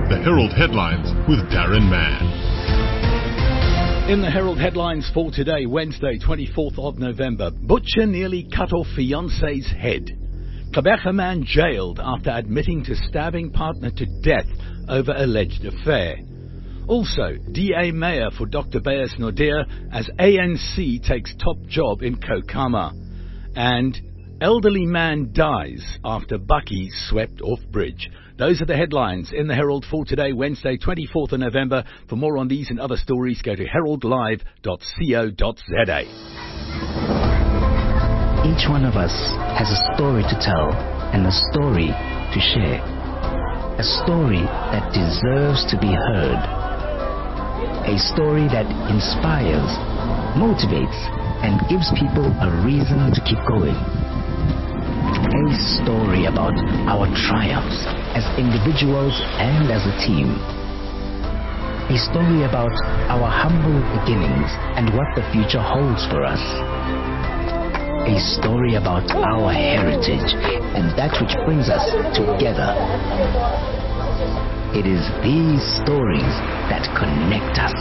The Herald Headlines with Darren Mann. In the Herald Headlines for today, Wednesday, 24th of November, butcher nearly cut off fiancé's head. Gqeberha man jailed after admitting to stabbing partner to death over alleged affair. Also, DA Mayor for Dr. Beyers Naudé as ANC takes top job in Kokama. And elderly man dies after Bakkie swept off bridge. Those are the headlines in the Herald for today, Wednesday, 24th of November. For more on these and other stories, go to heraldlive.co.za. Each one of us has a story to tell and a story to share. A story that deserves to be heard. A story that inspires, motivates, and gives people a reason to keep going. A story about our triumphs as individuals and as a team. A story about our humble beginnings and what the future holds for us. A story about our heritage and that which brings us together. It is these stories that connect us.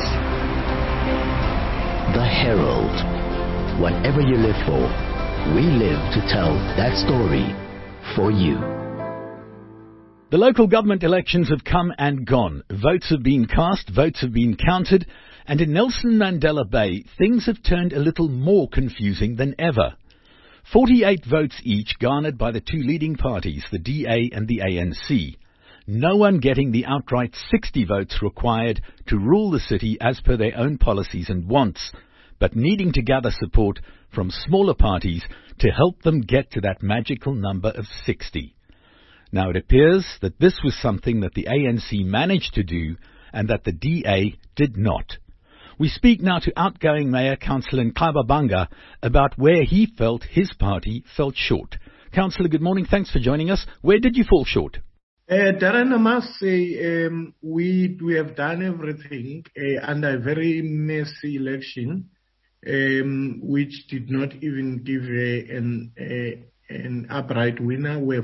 The Herald. Whatever you live for, we live to tell that story for you. The local government elections have come and gone. Votes have been cast, votes have been counted, and in Nelson Mandela Bay, things have turned a little more confusing than ever. 48 votes each garnered by the two leading parties, the DA and the ANC. No one getting the outright 60 votes required to rule the city as per their own policies and wants, but needing to gather support from smaller parties to help them get to that magical number of 60. Now it appears that this was something that the ANC managed to do and that the DA did not. We speak now to outgoing Mayor Councillor Nxaba Banga about where he felt his party fell short. Councillor, good morning. Thanks for joining us. Where did you fall short? Darren, I must say we have done everything under a very messy election, which did not even give an upright winner. We're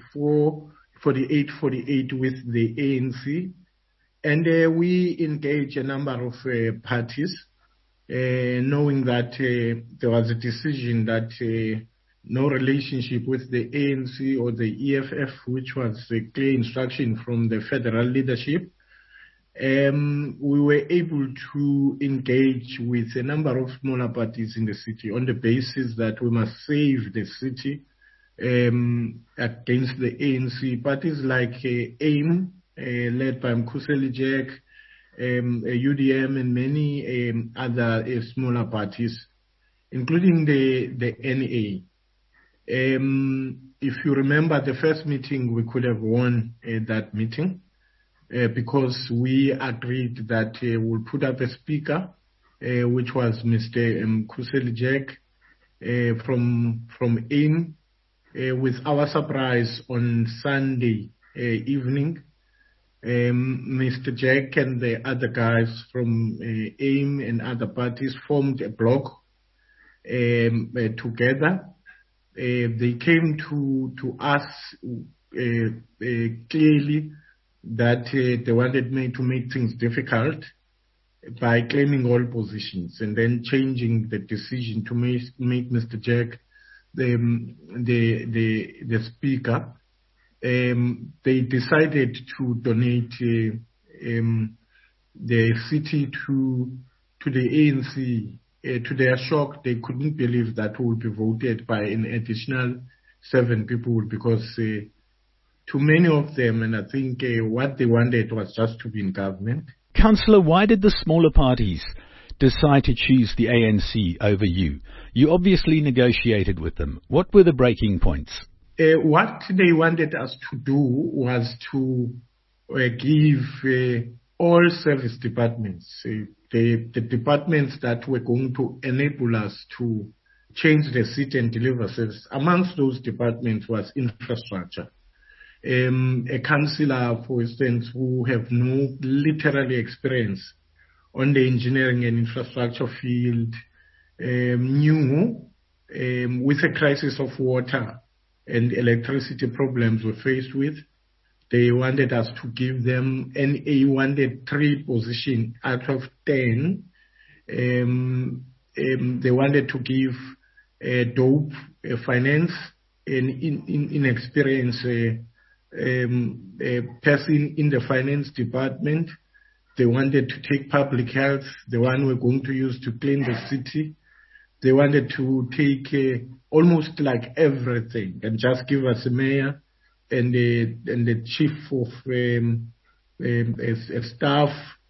48 with the ANC. And we engaged a number of parties, knowing that there was a decision that no relationship with the ANC or the EFF, which was a clear instruction from the federal leadership. We were able to engage with a number of smaller parties in the city on the basis that we must save the city against the ANC. Parties like AIM, led by Mkhuseli Jack, UDM and many other smaller parties, including the NA. If you remember the first meeting, we could have won that meeting because we agreed that we'll put up a speaker, which was Mr. Mkhuseli Jack from AIM. With our surprise on Sunday evening, Mr. Jack and the other guys from AIM and other parties formed a bloc together. They came to us clearly that they wanted me to make things difficult by claiming all positions and then changing the decision to make Mr. Jack the speaker. They decided to donate the city to the ANC. To their shock, they couldn't believe that we would be voted by an additional 7 people because to many of them, and I think what they wanted was just to be in government. Councillor, why did the smaller parties decide to choose the ANC over you? You obviously negotiated with them. What were the breaking points? What they wanted us to do was to give all service departments, the departments that were going to enable us to change the city and deliver service. Amongst those departments was infrastructure. A councillor, for instance, who have no literally experience on the engineering and infrastructure field, knew with a crisis of water and electricity problems we're faced with, They wanted us to give them, NA wanted 3 positions out of 10. They wanted to give dope finance and inexperienced person in the finance department. They wanted to take public health, the one we're going to use to clean the city. They wanted to take almost like everything and just give us a mayor and the chief of staff.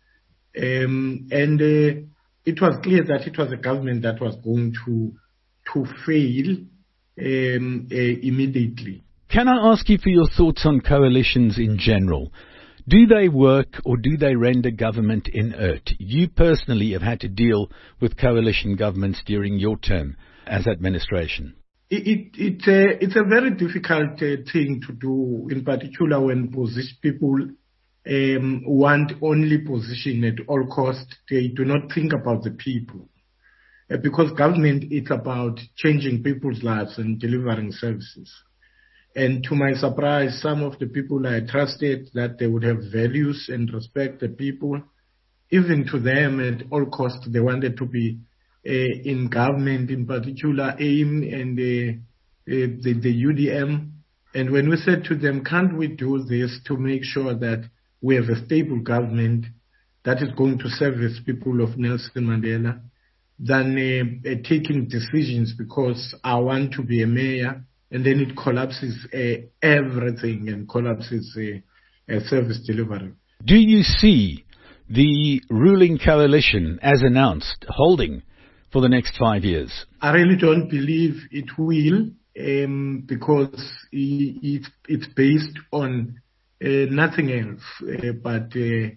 It was clear that it was a government that was going to fail immediately. Can I ask you for your thoughts on coalitions in general? Do they work or do they render government inert? You personally have had to deal with coalition governments during your term as administration. It's a very difficult thing to do, in particular when people want only position at all costs. They do not think about the people. Because government is about changing people's lives and delivering services. And to my surprise, some of the people I trusted that they would have values and respect the people, even to them at all costs, they wanted to be in government, in particular AIM and the UDM. And when we said to them, can't we do this to make sure that we have a stable government that is going to service people of Nelson Mandela, than taking decisions because I want to be a mayor, and then it collapses everything and collapses service delivery. Do you see the ruling coalition, as announced, holding for the next 5 years? I really don't believe it will, because it's based on nothing else but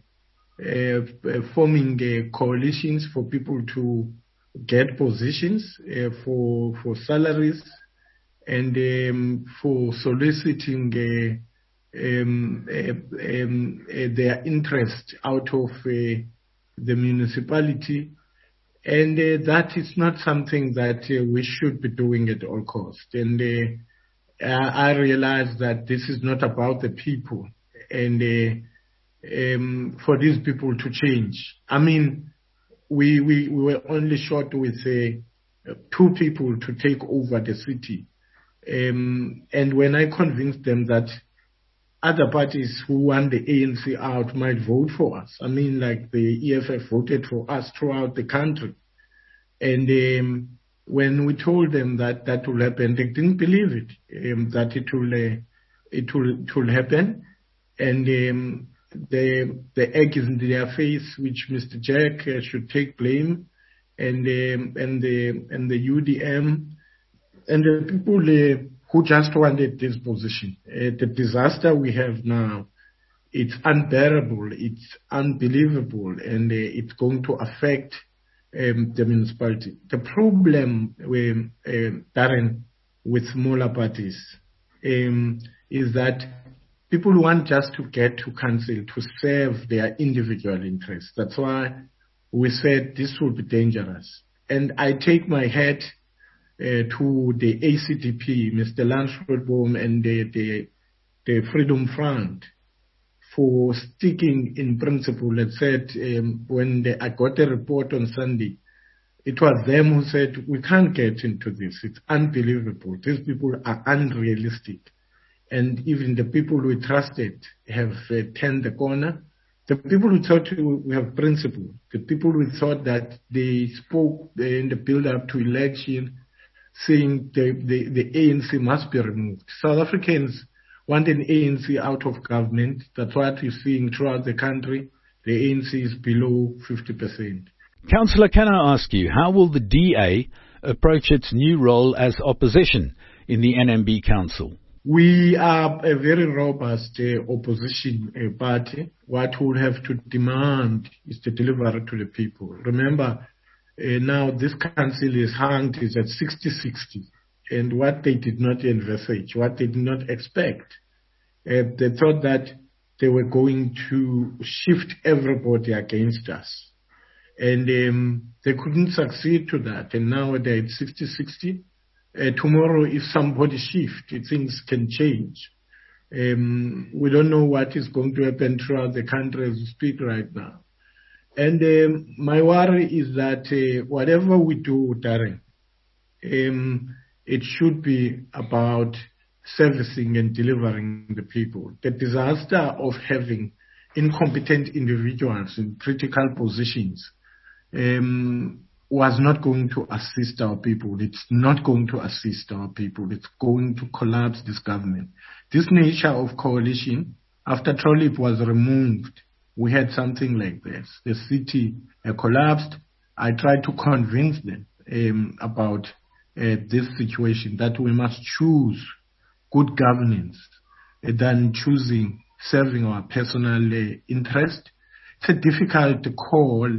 forming coalitions for people to get positions, for salaries, and for soliciting their interest out of the municipality. And that is not something that we should be doing at all costs. And I realize that this is not about the people, and for these people to change. I mean, we were only short with 2 people to take over the city. And when I convinced them that other parties who want the ANC out might vote for us, I mean, like the EFF voted for us throughout the country. And when we told them that that will happen, they didn't believe it, that it will happen. And the egg is in their face, which Mr. Jack should take blame, and the UDM and the people who just wanted this position. The disaster we have now, it's unbearable, it's unbelievable, and it's going to affect the municipality. The problem with Darren, with smaller parties, is that people want just to get to council to serve their individual interests. That's why we said this will be dangerous. And I take my hat to the ACDP, Mr. Lance Rodboom, and the Freedom Front for sticking in principle and said, when I got a report on Sunday, it was them who said, we can't get into this. It's unbelievable. These people are unrealistic. And even the people we trusted have turned the corner. The people who thought we have principle, the people who thought that they spoke in the build-up to election, saying the ANC must be removed. South Africans want an ANC out of government. That's what you're seeing throughout the country. The ANC is below 50%. Councillor, can I ask you, how will the DA approach its new role as opposition in the NMB Council? We are a very robust opposition party. What we'll have to demand is to deliver to the people. Remember, now this council is hanged is at 60-60. And what they did not envisage, what they did not expect, they thought that they were going to shift everybody against us. And they couldn't succeed to that. And now they're at 60-60. Tomorrow, if somebody shifts, things can change. We don't know what is going to happen throughout the country as we speak right now. And my worry is that whatever we do, Darren, it should be about servicing and delivering the people. The disaster of having incompetent individuals in critical positions was not going to assist our people. It's not going to assist our people. It's going to collapse this government. This nature of coalition, after Trollip was removed, we had something like this. The city collapsed. I tried to convince them about this situation, that we must choose good governance than choosing serving our personal interest. It's a difficult call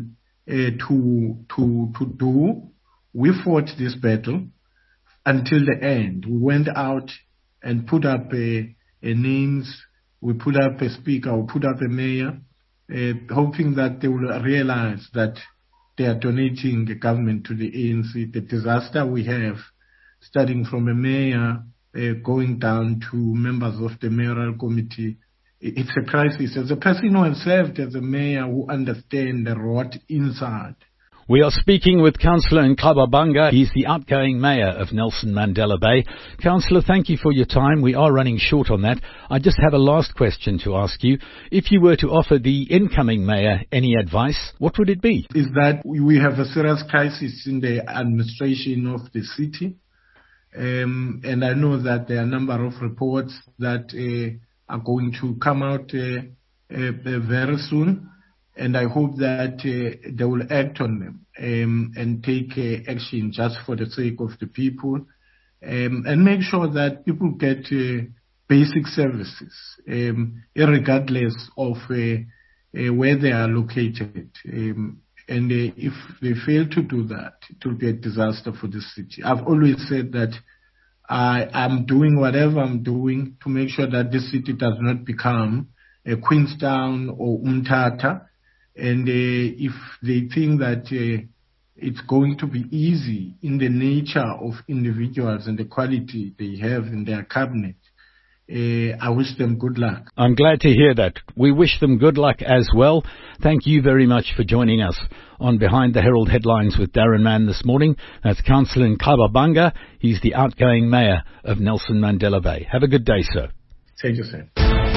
to do. We fought this battle until the end. We went out and put up names. We put up a speaker, we put up a mayor, hoping that they will realize that they are donating the government to the ANC. The disaster we have, starting from a mayor going down to members of the mayoral committee, it's a crisis. As a person who has served as a mayor who understands the rot inside. We are speaking with Councillor Nxaba Banga. He's the outgoing mayor of Nelson Mandela Bay. Councillor, thank you for your time. We are running short on that. I just have a last question to ask you. If you were to offer the incoming mayor any advice, what would it be? Is that we have a serious crisis in the administration of the city. And I know that there are a number of reports that are going to come out very soon. And I hope that they will act on them and take action just for the sake of the people and make sure that people get basic services, regardless of where they are located. And if they fail to do that, it will be a disaster for the city. I've always said that I'm doing whatever I'm doing to make sure that this city does not become a Queenstown or Umtata. And if they think that it's going to be easy in the nature of individuals and the quality they have in their cabinet, I wish them good luck. I'm glad to hear that. We wish them good luck as well. Thank you very much for joining us on Behind the Herald Headlines with Darren Mann this morning. That's Councillor Nxaba Banga. He's the outgoing mayor of Nelson Mandela Bay. Have a good day, sir. Thank you, sir.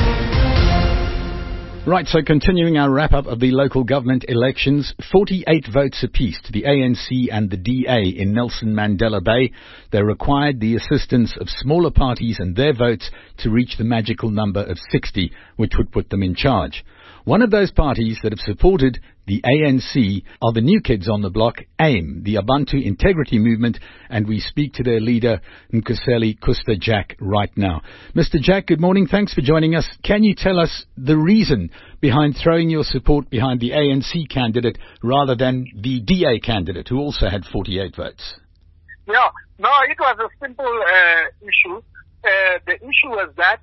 Right, so continuing our wrap-up of the local government elections, 48 votes apiece to the ANC and the DA in Nelson Mandela Bay. They required the assistance of smaller parties and their votes to reach the magical number of 60, which would put them in charge. One of those parties that have supported the ANC are the new kids on the block, AIM, the Abantu Integrity Movement, and we speak to their leader, Nkoseli Kuster Jack, right now. Mr. Jack, good morning. Thanks for joining us. Can you tell us the reason behind throwing your support behind the ANC candidate rather than the DA candidate, who also had 48 votes? Yeah, no, it was a simple issue. The issue was that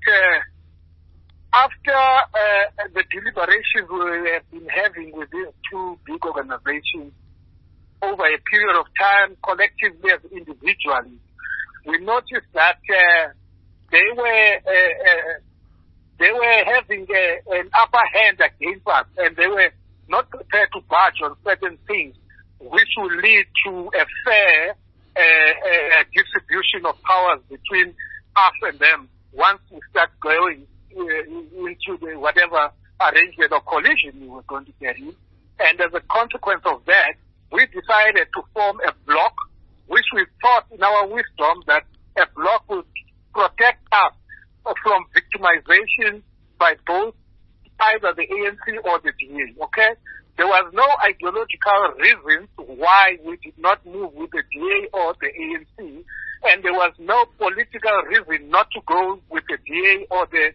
after the deliberations we have been having with these two big organizations over a period of time, collectively as individually, we noticed that they were having an upper hand against us, and they were not prepared to budge on certain things, which will lead to a fair distribution of powers between us and them once we start going into the whatever arrangement or coalition we were going to get in. And as a consequence of that, we decided to form a bloc, which we thought in our wisdom that a bloc would protect us from victimization by both either the ANC or the DA, okay? There was no ideological reason why we did not move with the DA or the ANC, and there was no political reason not to go with the DA or the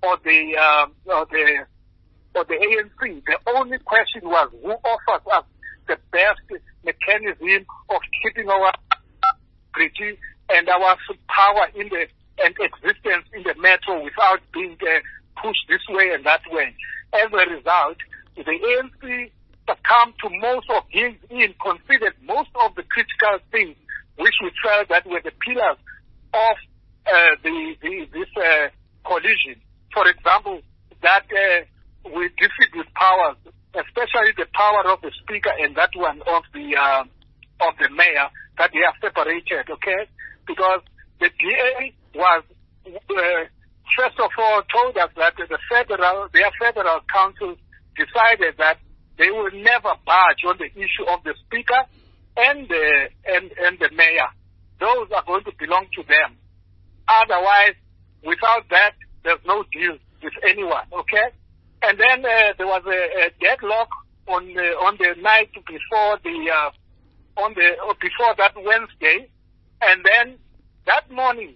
ANC. The only question was who offers us the best mechanism of keeping our integrity and our power in the and existence in the metro without being pushed this way and that way. As a result, the ANC succumbed to most of his considered most of the critical things which we felt that were the pillars of this collision. For example, that we distribute powers, especially the power of the speaker and that one of the mayor, that they are separated, okay? Because the DA was first of all told us that their federal council decided that they will never budge on the issue of the speaker and the mayor. Those are going to belong to them. Otherwise, without that, there's no deal with anyone, okay? And then there was a deadlock on the night before before that Wednesday, and then that morning,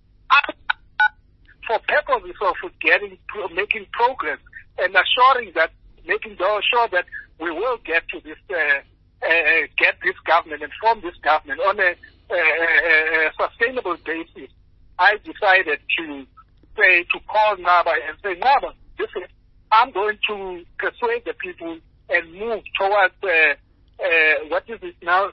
for purposes of making progress and making sure that we will get to this government and form this government on a sustainable basis, I decided to call Naba and say, Naba, listen, I'm going to persuade the people and move towards what is it now,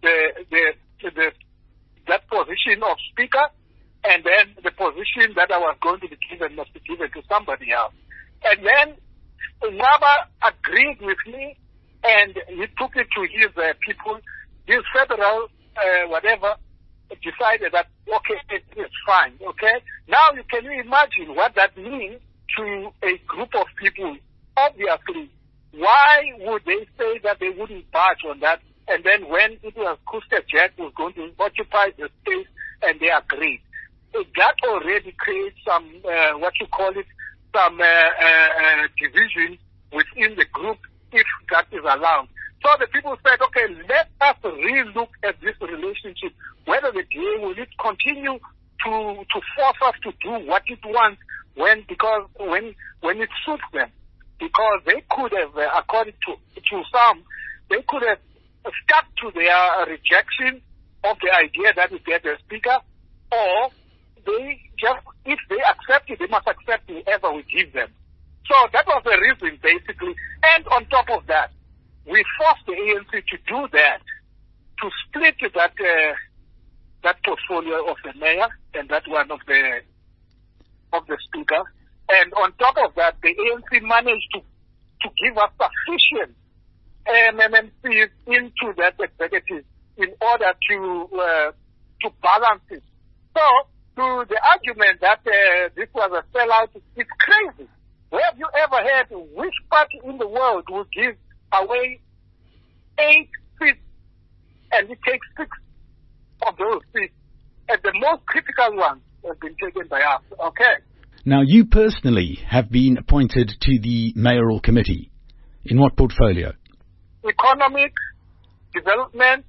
that position of speaker, and then the position that I was going to be given must be given to somebody else. And then Naba agreed with me, and he took it to his people, his federal decided that, okay, it's fine, okay? Now can you imagine what that means to a group of people? Obviously, why would they say that they wouldn't budge on that? And then when it was Kuster Jack was going to occupy the space and they agreed, that already creates some, some division within the group, if that is allowed. So the people said, okay, let us re-look at this relationship, whether the DA will it continue to force us to do what it wants when it suits them. Because they could have, according to some, they could have stuck to their rejection of the idea that we get a speaker, or they just, if they accept it, they must accept whoever we give them. So that was the reason, basically. And on top of that, we forced the ANC to do that, to split that portfolio of the mayor and that one of the speaker. And on top of that, the ANC managed to give us sufficient MMCs into that executive in order to balance it. So, to the argument that this was a sellout, it's crazy. Where have you ever heard which party in the world will give away 8 seats and it takes 6 of those seats? And the most critical ones have been taken by us, okay? Now, you personally have been appointed to the mayoral committee. In what portfolio? Economic, development,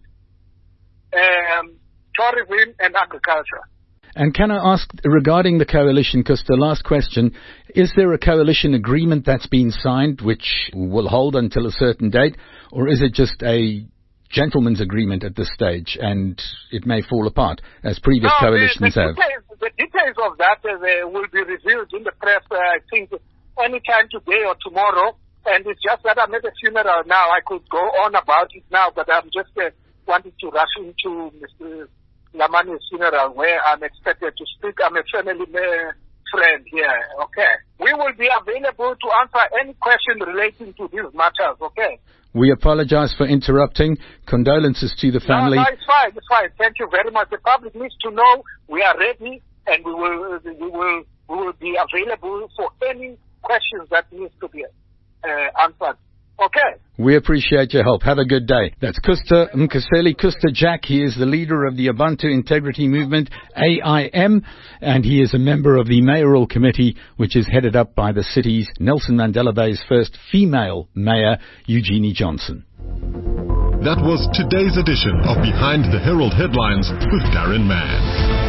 tourism and agriculture. And can I ask, regarding the coalition, because the last question, is there a coalition agreement that's been signed which will hold until a certain date, or is it just a gentleman's agreement at this stage and it may fall apart, as previous coalitions have? The details of that will be revealed in the press, I think, anytime today or tomorrow. And it's just that I'm at a funeral now. I could go on about it now, but I'm just wanting to rush into Mr. Lamani's funeral where I'm expected to speak. I'm a family friend here, okay? We will be available to answer any question relating to these matters, okay? We apologize for interrupting. Condolences to the family. No, it's fine, it's fine. Thank you very much. The public needs to know we are ready and we will be available for any questions that needs to be answered. Okay. We appreciate your help. Have a good day. That's Kuster Jack. He is the leader of the Abantu Integrity Movement, AIM, and he is a member of the mayoral committee, which is headed up by the city's Nelson Mandela Bay's first female mayor, Eugenie Johnson. That was today's edition of Behind the Herald Headlines with Darren Mann.